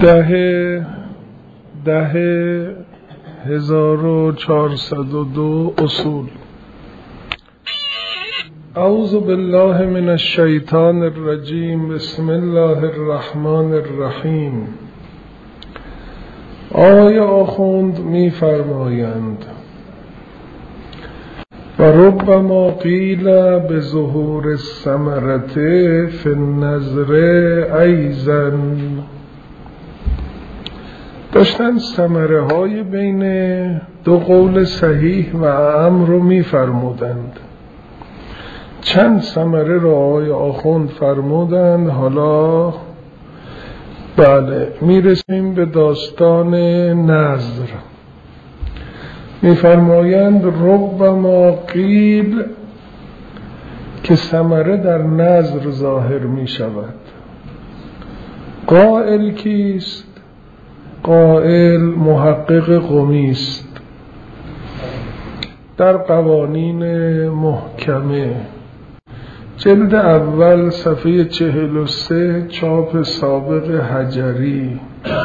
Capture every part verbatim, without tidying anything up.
ده ده هزار و چهارصد و دو اصول. اعوذ بالله من الشیطان الرجیم. بسم الله الرحمن الرحیم. آقای آخوند می فرمایند و ربما قیل به ظهور الثمرة فی النظر ایضا. داشتن ثمره های بین دو قول صحیح و اعم رو می فرمودند. چند ثمره رو آقای آخوند فرمودند. حالا بله میرسیم به داستان نذر. میفرمایند ربما قیل که ثمره در نذر ظاهر می شود. قائل کیست؟ قائل محقق قمی است در قوانین محکمه، جلد اول صفحه چهل و سه، چاپ سابق حجری.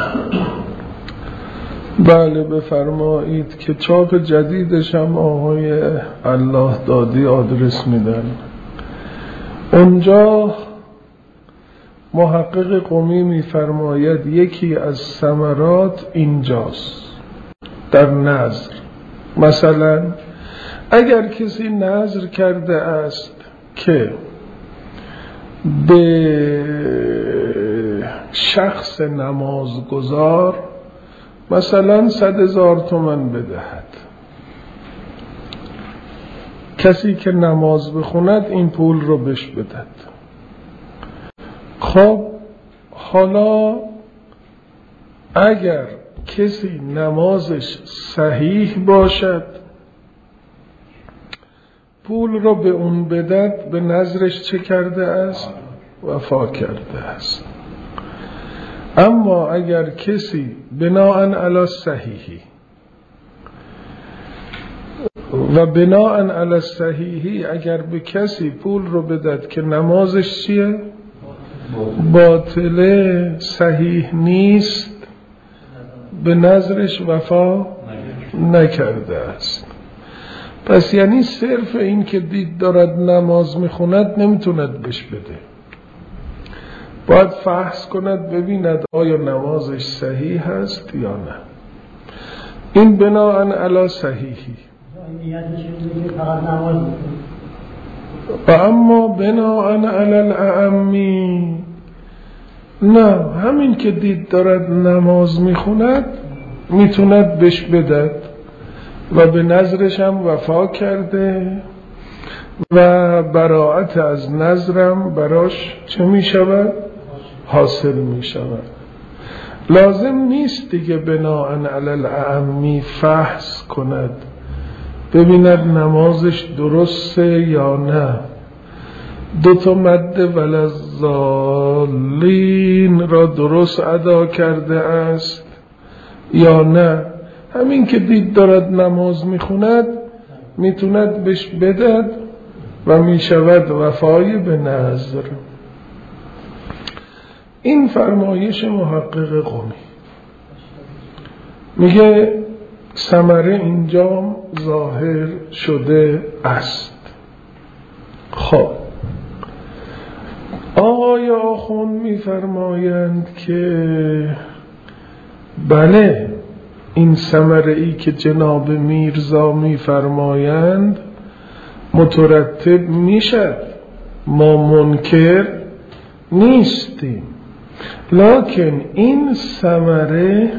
بله بفرمایید که چاپ جدیدش هم آقای الله دادی آدرس میدن. اونجا محقق قمی میفرماید یکی از ثمرات اینجاست در نذر. مثلا اگر کسی نذر کرده است که به شخص نمازگزار مثلا صد هزار تومان بدهد، کسی که نماز بخوند این پول رو بهش بدهد. خب حالا اگر کسی نمازش صحیح باشد پول رو به اون بدهد، به نظرش چه کرده است؟ وفا کرده است. اما اگر کسی بناءً علی صحیحی و بناءً علی صحیحی اگر به کسی پول رو بدهد که نمازش چیه؟ باطله، صحیح نیست، به نظرش وفا نکرده است. پس یعنی صرف این که دید دارد نماز میخوند نمیتوند بهش بده، باید فحص کند ببیند آیا نمازش صحیح هست یا نه. این بناءً علی صحیحی. و اما بناءً علی الاعمی نه، همین که دید دارد نماز میخوند میتوند بهش بدهد و به نظرش هم وفا کرده و براءت از نظرم براش چه می شود؟ حاصل می شود. لازم نیست دیگه بناءً علی الاعمی فحص کند ببیند نمازش درسته یا نه، دو تا مد ولضالین را درست ادا کرده است یا نه. همین که دید دارد نماز میخوند میتوند بهش بدهد و میشود وفای به نذر. این فرمایش محقق قمی. میگه ثمره اینجا ظاهر شده است. خب آقای آخوند میفرمایند که بله این ثمره ای که جناب میرزا میفرمایند مترتب میشد، ما منکر نیستیم، لکن این ثمره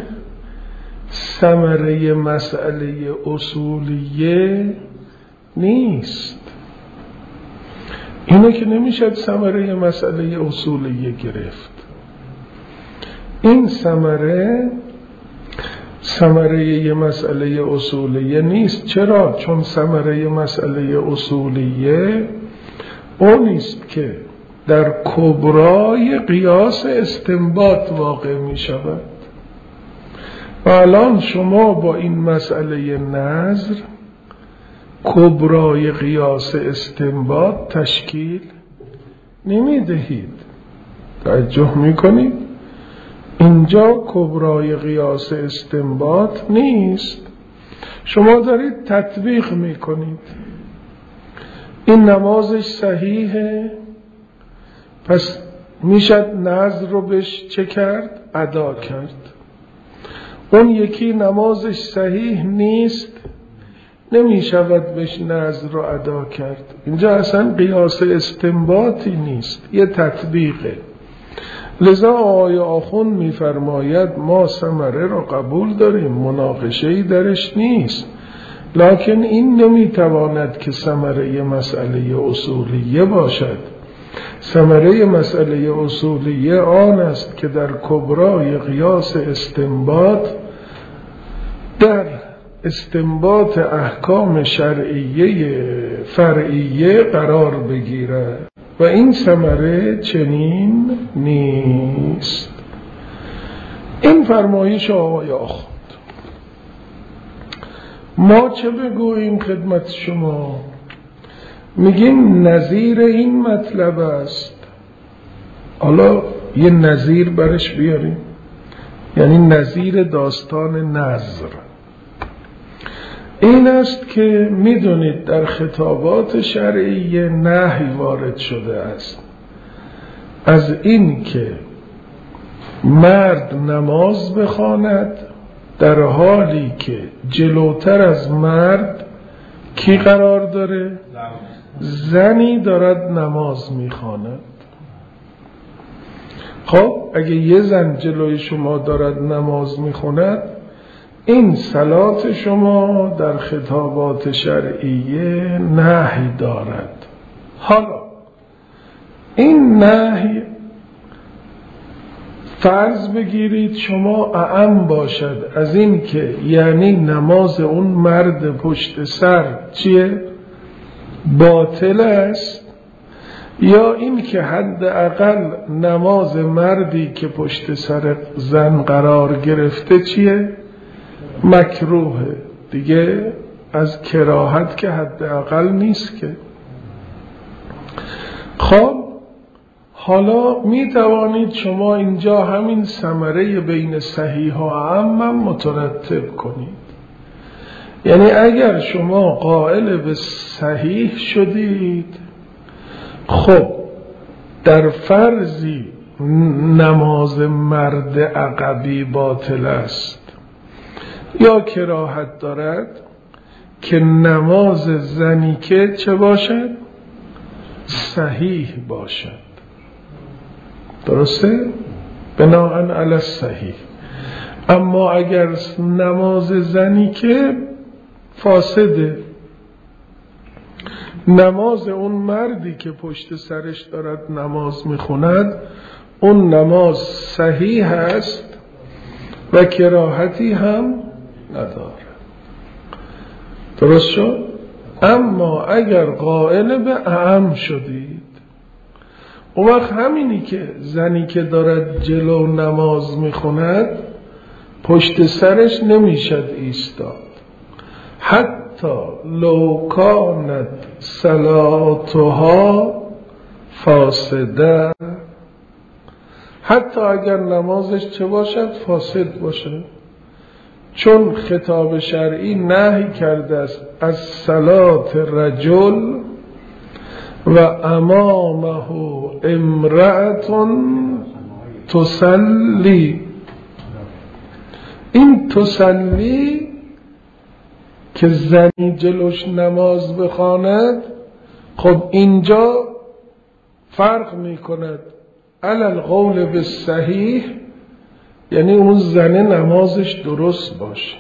ثمره مسئله اصولیه نیست. اینو که نمیشد ثمره مسئله اصولیه گرفت. این ثمره ثمره یه مسئله اصولیه نیست. چرا؟ چون ثمره مسئله اصولیه اون نیست که در کبرای قیاس استنباط واقع می شود. و الان شما با این مسئله نظر کبرای قیاس استنباط تشکیل نمی دهید. توجه می کنید؟ اینجا کبرای قیاس استنباط نیست، شما دارید تطبیق میکنید. این نمازش صحیحه، پس میشد نذر رو بهش چه کرد؟ ادا کرد. اون یکی نمازش صحیح نیست، نمیشود بهش نذر رو ادا کرد. اینجا اصلا قیاس استنباطی نیست، یه تطبیقه. لذا آقای آخوند میفرماید ما ثمره رو قبول داریم، مناقشه‌ای درش نیست، لکن این نمیتواند که ثمره مسئله اصولیه باشد. ثمره مسئله اصولیه آن است که در کبرای قیاس استنباط، در استنباط احکام شرعیه فرعیه قرار بگیرد و این ثمره چنین نیست. این فرمایش آقای آخوند. ما چه بگوییم خدمت شما؟ میگیم نظیر این مطلب است. حالا یه نظیر برش بیاریم، یعنی نظیر داستان نذر. این است که میدونید در خطابات شرعیه نهی وارد شده است از این که مرد نماز بخواند در حالی که جلوتر از مرد کی قرار داره؟ زنی دارد نماز میخواند. خب اگه یه زن جلوی شما دارد نماز میخواند، این صلات شما در خطابات شرعیه نهی دارد. حالا این نهی فرض بگیرید شما اعم باشد از این که یعنی نماز اون مرد پشت سر چیه؟ باطل است، یا این که حداقل نماز مردی که پشت سر زن قرار گرفته چیه؟ مکروهه. دیگه از کراهت که حداقل نیست که. خب حالا می توانید شما اینجا همین ثمره بین صحیح و اعم مترتب کنید. یعنی اگر شما قائل به صحیح شدید، خب در فرضی نماز مرد عقبی باطل است یا کراهت دارد که نماز زنی که چه باشد؟ صحیح باشد. درسته؟ بناءً علی الصحیح. اما اگر نماز زنی که فاسده، نماز اون مردی که پشت سرش دارد نماز میخوند اون نماز صحیح است و کراهتی هم نداره. درست شد؟ اما اگر قائل به اعم شدید، اون وقت همینی که زنی که دارد جلو نماز میخوند پشت سرش نمیشد ایستاد، حتی لو کانت صلاتها فاسده، حتی اگر نمازش چه باشد؟ فاسد باشد. چون خطاب شرعی نهی کرده است از صلات رجل و امامه امرأة تسلی. این تسلی که زنی جلوش نماز بخواند، خب اینجا فرق می کند علی القول بالصحیح، یعنی اون زنه نمازش درست باشه.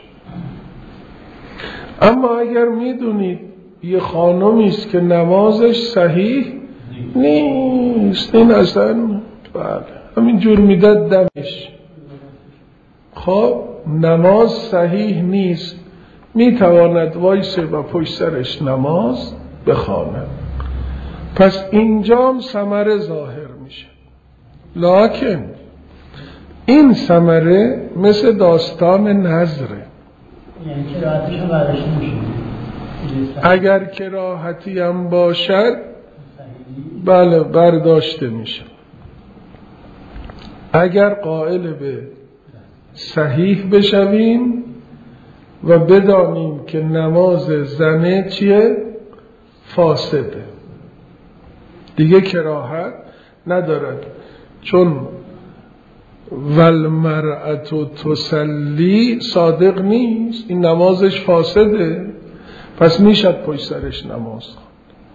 اما اگر میدونید یه خانمی است که نمازش صحیح نیست، این اصلا بله همین جور میداد دمش، خب نماز صحیح نیست، میتواند وایسه و پشت سرش نماز بخواند. پس اینجام ثمره ظاهر میشه. لکن این ثمره مثل داستان نذره، یعنی کراهتش هم برداشته میشه. اگر کراهتی هم باشد بله برداشته میشه. اگر قائل به صحیح بشویم و بدانیم که نماز زنه چیه؟ فاسده، دیگه کراهت ندارد، چون والمرأة تسلی صادق نیست، این نمازش فاسده، پس میشد پشت سرش نماز خواند.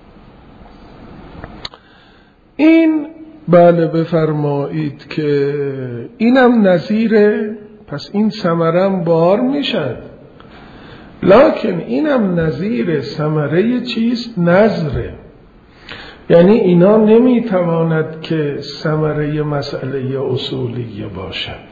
این بله بفرمایید که اینم نظیره، پس این ثمرم بار میشد، لکن اینم نظیر ثمره چیست؟ نظره، یعنی اینا نمیتواند که ثمره مسئله اصولیه باشد.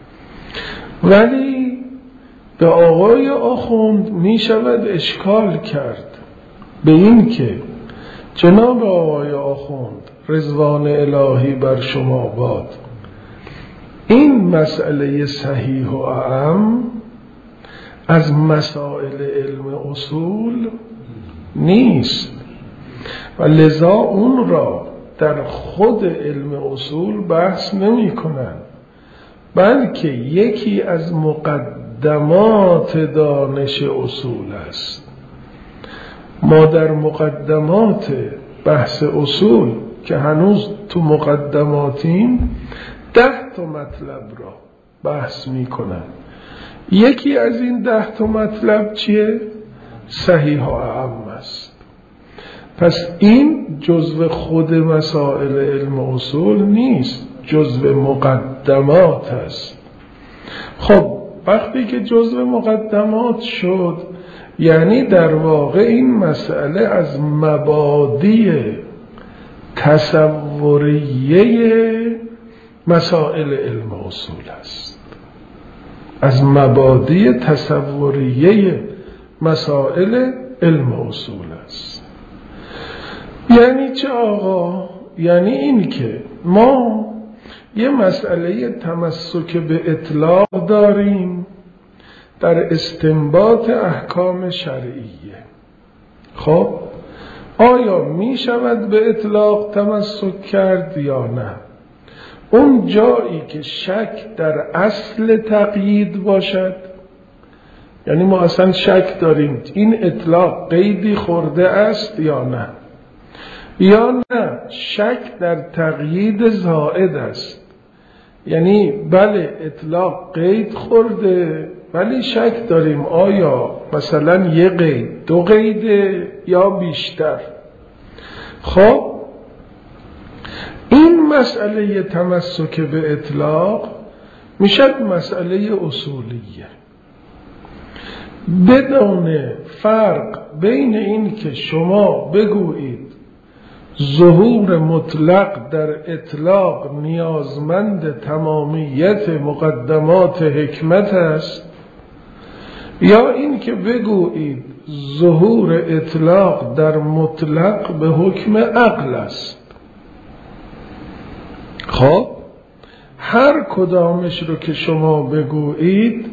ولی به آقای آخوند میشود اشکال کرد به این که جناب آقای آخوند رضوان الهی بر شما باد، این مسئله صحیح و اعم از مسائل علم اصول نیست و لذا اون را در خود علم اصول بحث نمی کنند، بلکه یکی از مقدمات دانش اصول است. ما در مقدمات بحث اصول که هنوز تو مقدماتیم ده تا مطلب را بحث می کنند. یکی از این ده تا مطلب چیه؟ صحیح و اعم است. پس این جزو خود مسائل علم اصول نیست، جزو مقدمات است. خب وقتی که جزو مقدمات شد، یعنی در واقع این مسئله از مبادی تصوریه مسائل علم اصول است، از مبادی تصوریه مسائل علم اصول است. یعنی چه آقا؟ یعنی این که ما یه مسئله تمسک به اطلاق داریم در استنباط احکام شرعیه. خب آیا می شود به اطلاق تمسک کرد یا نه؟ اون جایی که شک در اصل تقیید باشد، یعنی ما اصلا شک داریم این اطلاق قیدی خورده است یا نه، یا نه شک در تقیید زائد است، یعنی بله اطلاق قید خورده ولی شک داریم آیا مثلا یه قید دو قیده یا بیشتر. خب این مسئله تمسک به اطلاق میشد مسئله اصولیه، بدون فرق بین این که شما بگویید ظهور مطلق در اطلاق نیازمند تمامیت مقدمات حکمت است، یا این که بگویید ظهور اطلاق در مطلق به حکم عقل است. خب هر کدامش رو که شما بگویید،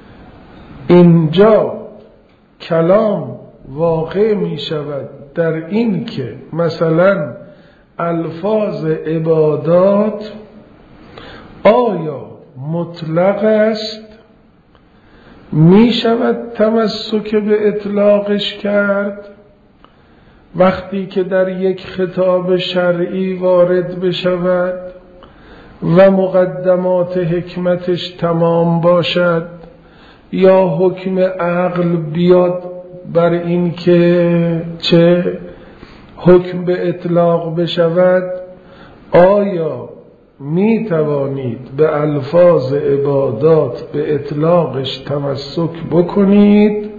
اینجا کلام واقع می شود در این که مثلا الفاظ عبادات آیا مطلق است، می شود تمسک به اطلاقش کرد وقتی که در یک خطاب شرعی وارد بشود و مقدمات حکمتش تمام باشد، یا حکم عقل بیاد بر این که چه حکم به اطلاق بشود، آیا می توانید به الفاظ عبادات به اطلاقش تمسک بکنید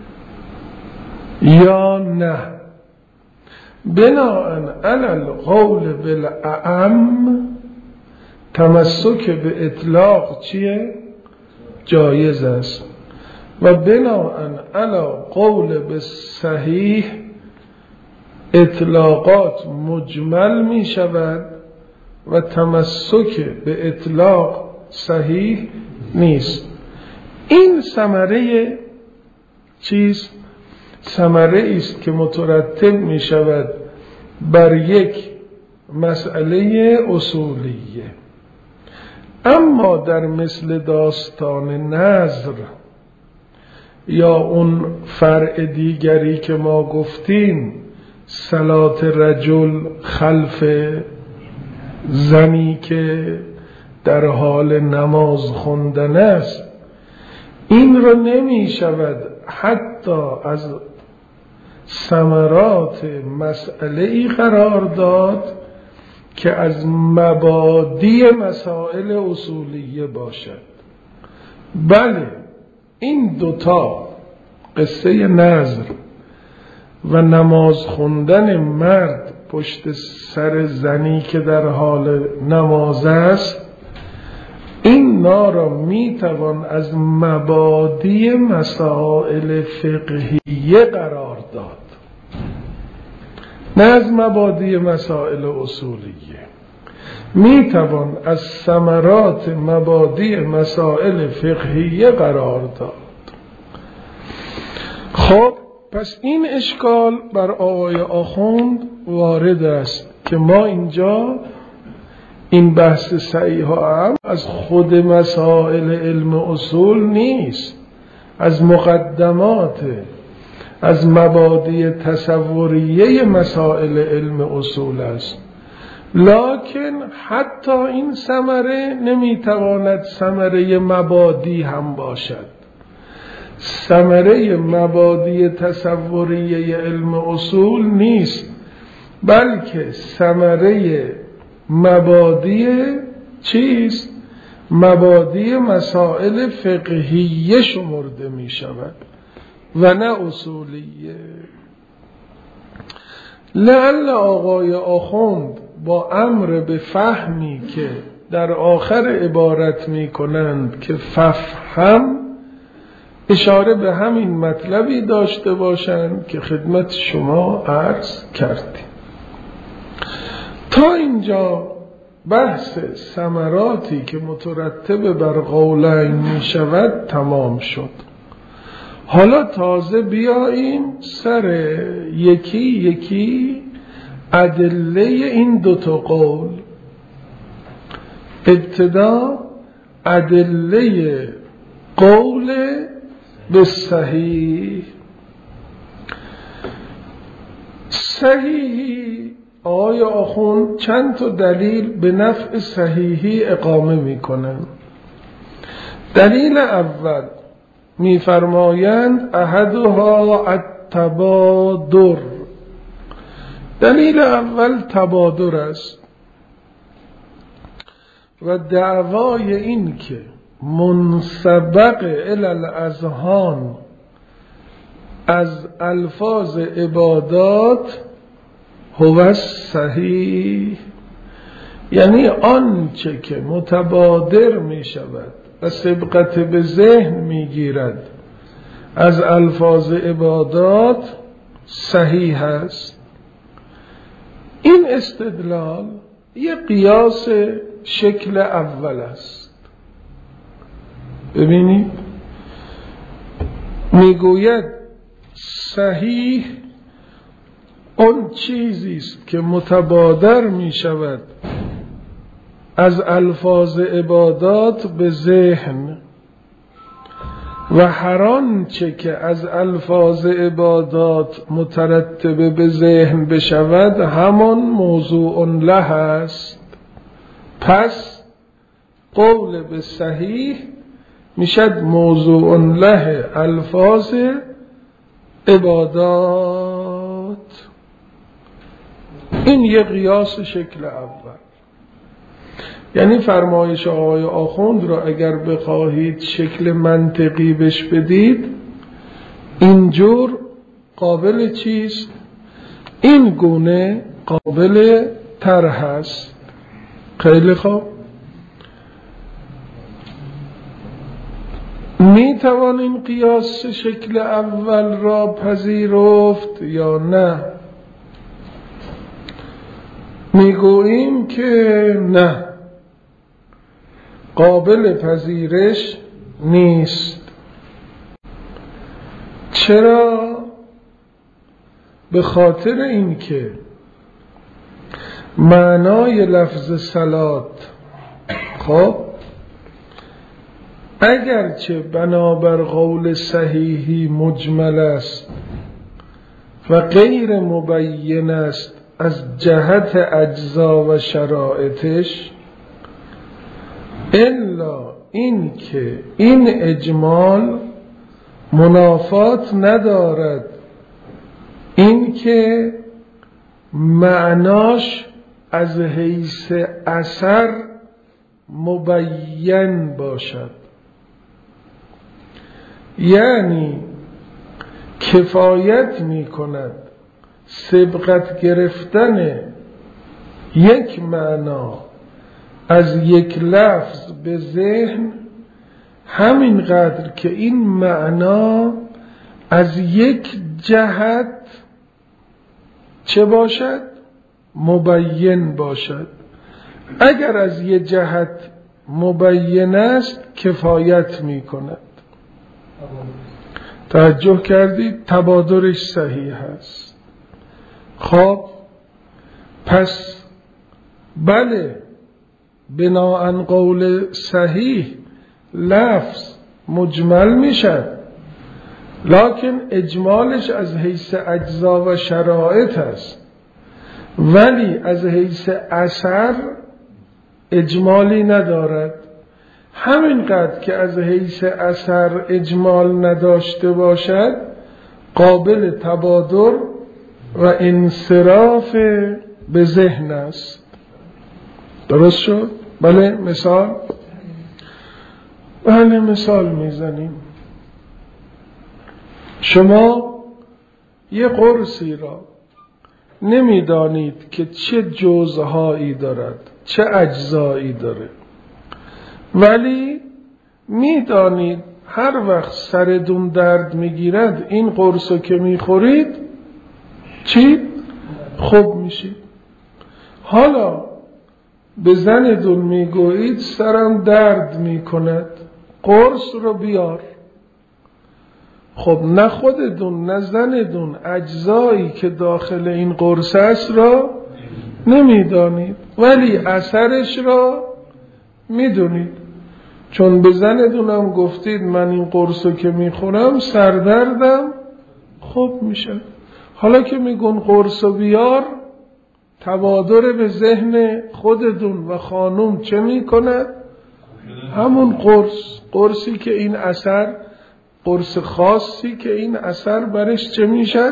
یا نه؟ بناءً علی القول بالاعم تمسک به اطلاق چیه؟ جایز است، و بناءً علی قول به صحیح اطلاقات مجمل می شود و تمسک به اطلاق صحیح نیست. این ثمره چیست؟ ثمره است که مترتب می شود بر یک مسئله اصولیه. اما در مثل داستان نذر یا اون فرع دیگری که ما گفتیم، صلات رجل خلف زنی که در حال نماز خوندن است، این را نمی شود حتی از ثمرات مسئله ای قرار داد که از مبادی مسائل اصولیه باشد. بله، این دوتا، قصه نذر و نماز خوندن مرد پشت سر زنی که در حال نماز است، این نا را میتوان از مبادی مسائل فقهیه قرار داد، نه از مبادی مسائل اصولیه. میتوان از ثمرات مبادی مسائل فقهیه قرار داد. خب پس این اشکال بر آقای آخوند وارد است که ما اینجا این بحث صحیح هم از خود مسائل علم اصول نیست، از مقدمات، از مبادی تصوریه مسائل علم اصول است. لکن حتی این ثمره نمیتواند ثمره مبادی هم باشد. ثمره مبادی تصوریه علم اصول نیست، بلکه ثمره مبادی چیست؟ مبادی مسائل فقهیه شمرده می شود و نه اصولیه. لعل آقای آخوند با امر به فهمی که در آخر عبارت می کنند که ففهم، اشاره به همین مطلبی داشته باشند که خدمت شما عرض کردیم. تا اینجا بحث ثمراتی که مترتب بر قولین می شود تمام شد. حالا تازه بیاییم سر یکی یکی ادله این دوتا قول. ابتدا ادله قول به صحیح. صحیحی آقای آخوند چند تا دلیل به نفع صحیحی اقامه می کنند. دلیل اول میفرمایند احدها التبادر. دلیل اول تبادر است و دعوای این که منسبق الی الاذهان از الفاظ عبادات هو صحیح، یعنی آنچه که متبادر می شود و سبقت به ذهن می گیرد از الفاظ عبادات صحیح است. این استدلال یک قیاس شکل اول است. ببینید میگوید صحیح اون چیزی است که متبادر می شود از الفاظ عبادات به ذهن و هر آنچه که از الفاظ عبادات مترتب به ذهن بشود همان موضوع له است. پس قول به صحیح میشد موضوع له الفاظ عبادات. این یه قیاس شکل اول. یعنی فرمایش آقای آخوند را اگر بخواهید شکل منطقی بش بدید، اینجور قابل چیست؟ این گونه قابل طرح است. خیلی خوب، می توان این قیاس شکل اول را پذیرفت یا نه؟ می گوییم که نه، قابل پذیرش نیست. چرا؟ به خاطر اینکه معنای لفظ صلات خب اگرچه بنابر قول صحیحی مجمل است و غیر مبین است از جهت اجزا و شرایطش، الا این که این اجمال منافات ندارد این که معناش از حیث اثر مبین باشد. یعنی کفایت می کند سبقت گرفتن یک معنا از یک لفظ به ذهن همینقدر که این معنا از یک جهت چه باشد؟ مبین باشد. اگر از یک جهت مبین است کفایت می کند. توجه کردید؟ تبادرش صحیح است. خب پس بله، بناء قول صحیح لفظ مجمل میشد، لکن اجمالش از حیث اجزا و شرایط است، ولی از حیث اثر اجمالی ندارد. همینقدر که از حیث اثر اجمال نداشته باشد قابل تبادر و انصراف به ذهن است. درست شد؟ بله. مثال بله مثال میزنیم. شما یه قرصی را نمیدانید که چه جزءهایی دارد، چه اجزایی داره، ولی میدانید هر وقت سرتون درد میگیرد این قرصو که میخورید چی؟ خوب میشید. حالا به زنتون میگویید سرم درد میکند، قرص رو بیار. خب نه خودتون نه زنتون اجزایی که داخل این قرص است را نمیدانید، ولی اثرش را میدونید، چون به زنتونم گفتید من این قرصو که میخورم سردردم خوب میشه. حالا که میگن قرصو بیار، تبادر به ذهن خودتون و خانم چه میکند؟ همون قرص قرصی که این اثر، قرص خاصی که این اثر برش چه میشد؟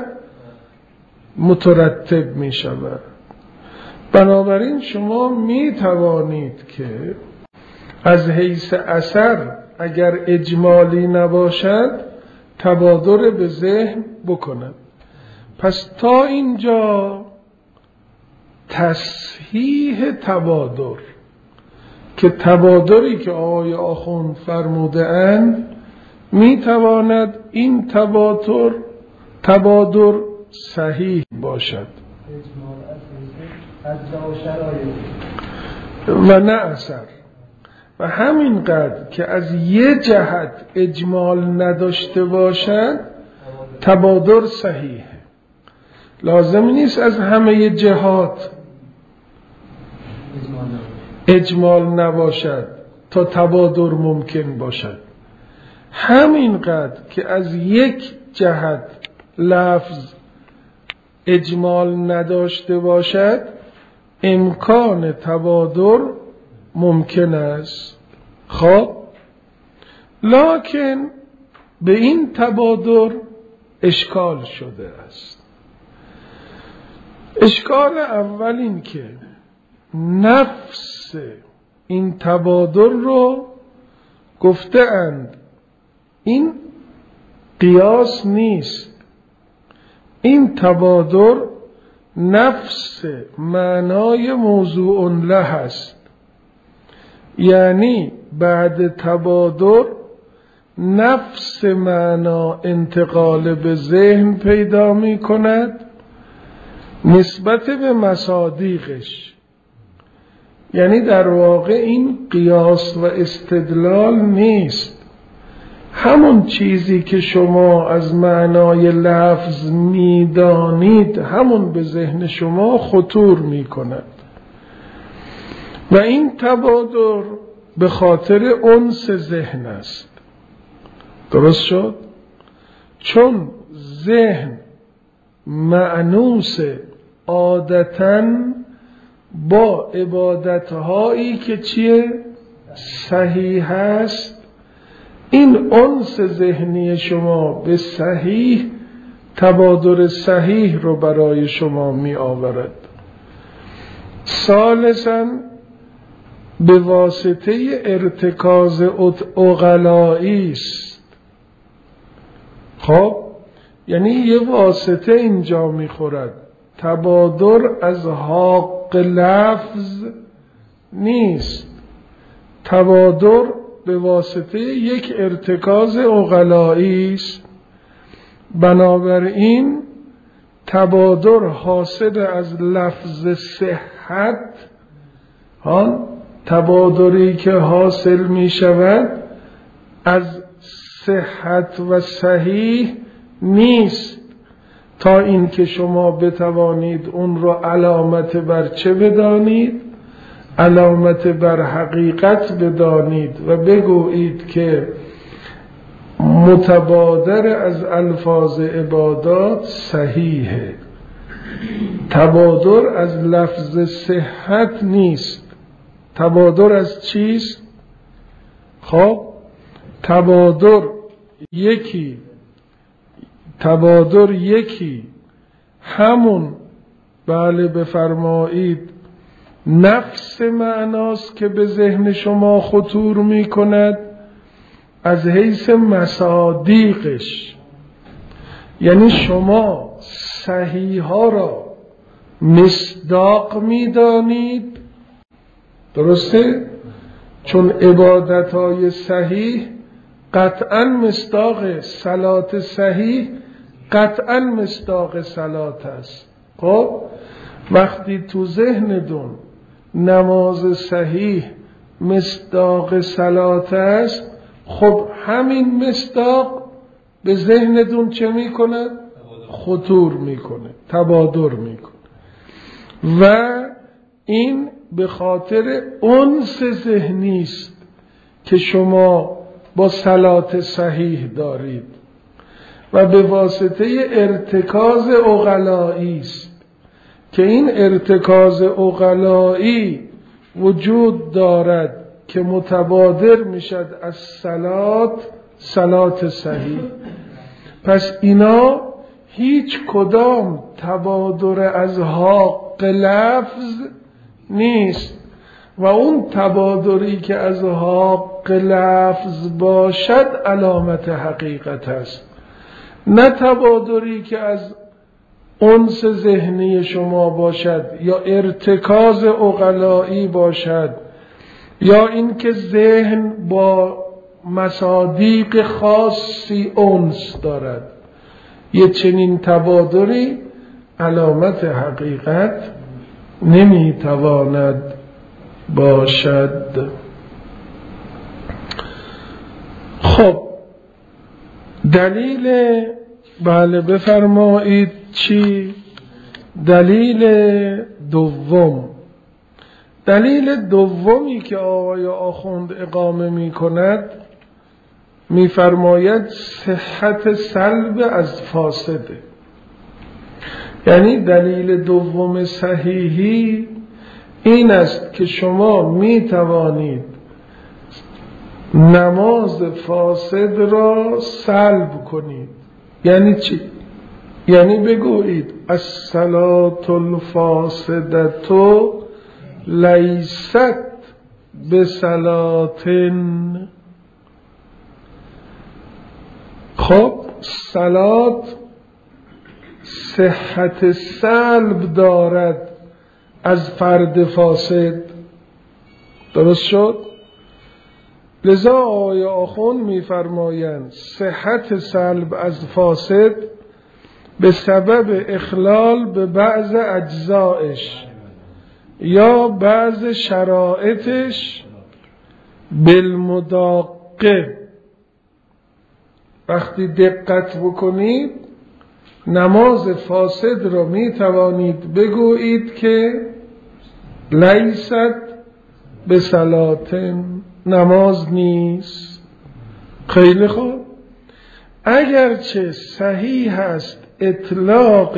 مترتب میشود. بنابراین شما میتوانید که از حیث اثر اگر اجمالی نباشد تبادر به ذهن بکند. پس تا اینجا تصحیح تبادر، که تبادری که آقای آخوند فرموده اند میتواند این تبادر تبادر صحیح باشد و نه اثر. و همینقدر که از یه جهت اجمال نداشته باشد تبادر صحیح. لازم نیست از همه جهات اجمال نباشد تا تبادر ممکن باشد. همینقدر که از یک جهت لفظ اجمال نداشته باشد امکان تبادر ممکن است. خب لکن به این تبادر اشکال شده است. اشکال اول این که نفس این تبادر رو گفته اند این قیاس نیست، این تبادر نفس معنای موضوع له است. یعنی بعد تبادر نفس معنا انتقال به ذهن پیدا می کند نسبت به مصادیقش. یعنی در واقع این قیاس و استدلال نیست، همون چیزی که شما از معنای لفظ میدانید همون به ذهن شما خطور می کند و این تبادر به خاطر انس ذهن است. درست شد؟ چون ذهن مأنوس عادتاً با عبادتهایی که چیه؟ صحیح است. این انس ذهنی شما به صحیح تبادر صحیح رو برای شما می آورد. ثالثاً به واسطه ارتکاز عقلایی است. خب یعنی یه واسطه اینجا می خورد. تبادر از حق لفظ نیست. تبادر به واسطه یک ارتکاز عقلایی است. بنابراین تبادر حاصل از لفظ صحت، آن تبادری که حاصل می شود از صحت و صحیح نیست، تا اینکه شما بتوانید اون رو علامت بر چه بدانید؟ علامت بر حقیقت بدانید و بگویید که متبادر از الفاظ عبادات صحیحه. تبادر از لفظ صحت نیست. تبادر از چیست؟ خب تبادر یکی تبادر یکی همون بله بفرمایید نفس معناست که به ذهن شما خطور می کند از حیث مصادیقش. یعنی شما صحیح ها را مصداق می دانید. درسته؟ چون عبادت های صحیح قطعا مصداق صلات صحیح قطعا مصداق صلات است. خب وقتی تو ذهنتون نماز صحیح مصداق صلات است، خب همین مصداق به ذهنتون چه میکنه؟ خطور میکنه، تبادر میکنه. و این به خاطر انس ذهنی است که شما با صلات صحیح دارید و به واسطه ارتکاز عقلایی است که این ارتکاز عقلایی وجود دارد که متبادر میشد از صلات صلات صحیح. پس اینا هیچ کدام تبادر از حق لفظ نیست و اون تبادری که از حق لفظ باشد علامت حقیقت است، نه تبادری که از انس ذهنی شما باشد یا ارتکاز عقلایی باشد یا اینکه ذهن با مصادیق خاصی انس دارد. یه چنین تبادری علامت حقیقت نمیتواند باشد. خب دلیل بله بفرمایید چی؟ دلیل دوم. دلیل دومی که آقای آخوند اقامه می کند می فرماید صحت سلب از فاسده. یعنی دلیل دوم صحیحی این است که شما می توانید نماز فاسد را سلب کنید. یعنی چی؟ یعنی بگویید الصلاة الفاسدة لیست بصلاتن. خب صلات صحت سلب دارد از فرد فاسد. درست شد؟ لذا آقای آخوند می‌فرمایند صحت سلب از فاسد به سبب اخلال به بعض اجزایش یا بعض شرایطش بالمداقه. وقتی دقت بکنید نماز فاسد را می توانید بگویید که لیست به صلاتن، نماز نیست. خیلی خوب، اگرچه صحیح است اطلاق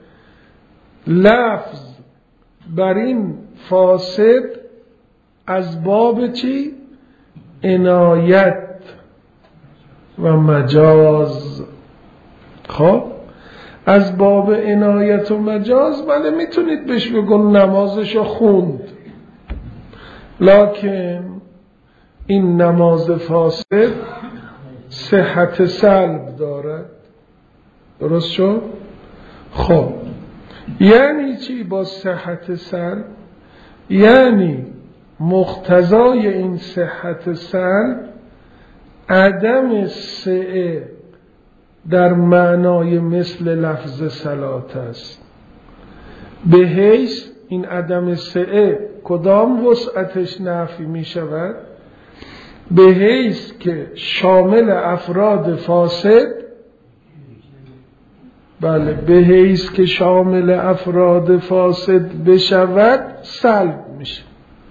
لفظ بر این فاسد از باب چی؟ عنایت و مجاز. خب از باب عنایت و مجاز بله میتونید بهش بگون نمازشو خوند، لکن این نماز فاسد صحت سلب دارد. درست شد؟ خب یعنی چی با صحت سلب؟ یعنی مقتضای این صحت سلب عدم سعه در معنای مثل لفظ صلات است، به حیث این عدم سعه کدام وسعتش نفی می شود؟ به حیث که شامل افراد فاسد، بله به حیث که شامل افراد فاسد بشود سلب میشه،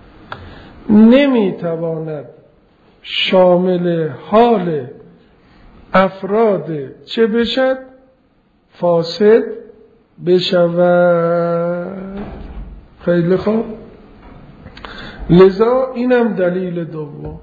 نمیتواند شامل حال افراد چه بشد؟ فاسد بشود. خیلی خوب، لذا اینم دلیل دوم.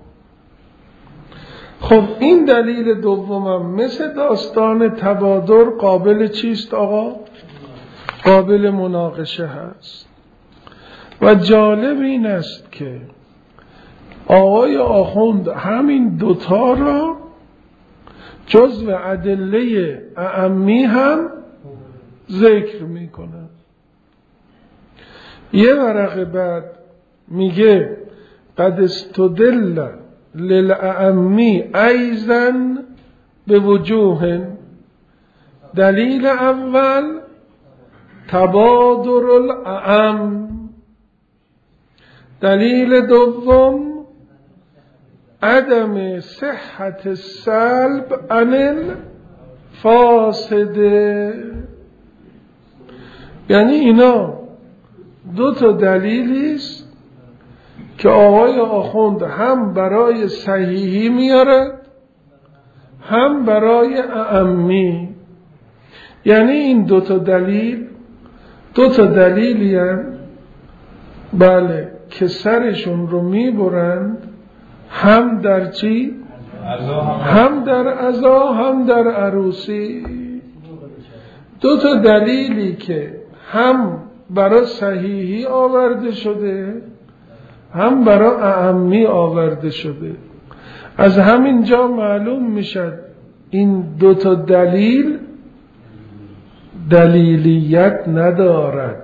خب این دلیل دومم مثل داستان تبادر قابل چیست آقا؟ قابل مناقشه هست. و جالب این است که آقای آخوند همین دوتا را جزو ادله اعمی هم ذکر می کنند. یه ورقه بعد میگه قد استدل للأعمی ایضا به وجوه. دلیل اول تبادر الاعم، دلیل دوم عدم صحت السلب عن الفاسد. یعنی اینا دو تا دلیلی است که آقای آخوند هم برای صحیحی میارد هم برای اعمی. یعنی این دو تا دلیل دو تا دلیلی هم بله که سرشون رو میبرند هم در چی؟ هم در عزا هم در عروسی. دو تا دلیلی که هم برای صحیحی آورده شده هم برای اعمی آورده شده. از همین جا معلوم میشد این دو تا دلیل دلیلیت ندارد،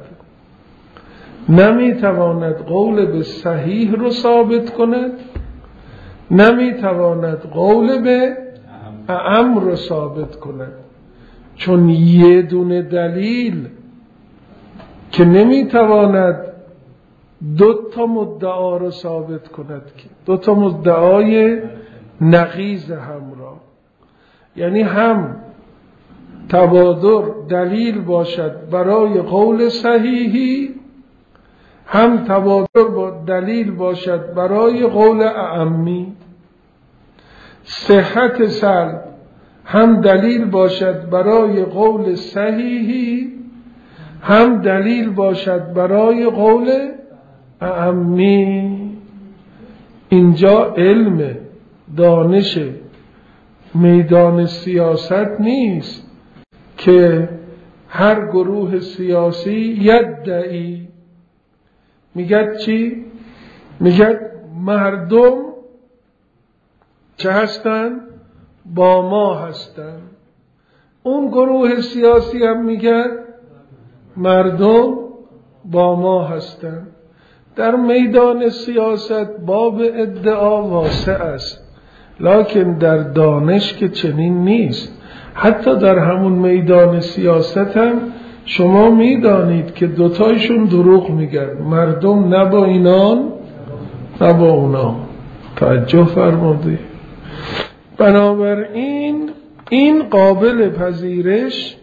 نمیتواند قول به صحیح رو ثابت کند، نمیتواند قول به اعم رو ثابت کند، چون یه دونه دلیل که نمیتواند دو تا مدعا رو ثابت کند، که دو تا مدعای نقیض همراه. یعنی هم تبادر دلیل باشد برای قول صحیحی، هم تبادر با دلیل باشد برای قول اعمی. صحت سلب هم دلیل باشد برای قول صحیحی، هم دلیل باشد برای قول اعمی. اینجا علم دانش میدان سیاست نیست که هر گروه سیاسی یدعی میگد چی؟ میگد مردم چه هستن؟ با ما هستن. اون گروه سیاسی هم میگد مردم با ما هستن. در میدان سیاست باب ادعا واسع است، لکن در دانش که چنین نیست. حتی در همون میدان سیاست هم شما میدانید که دوتایشون دروغ میگن، مردم نه با اینان نه با اونا. توجه فرمودید؟ بنابراین این قابل پذیرش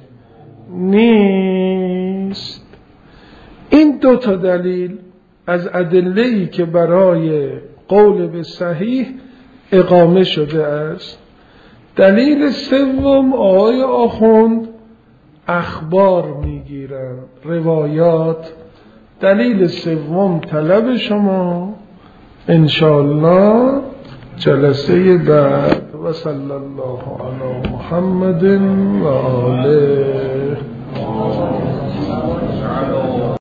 نیست. این دو تا دلیل از ادله‌ای که برای قول به صحیح اقامه شده است. دلیل سوم، آقای آخوند اخبار میگیرن، روایات. دلیل سوم طلب شما انشاءالله جلسه بعد. و صلی الله علی محمد و آله.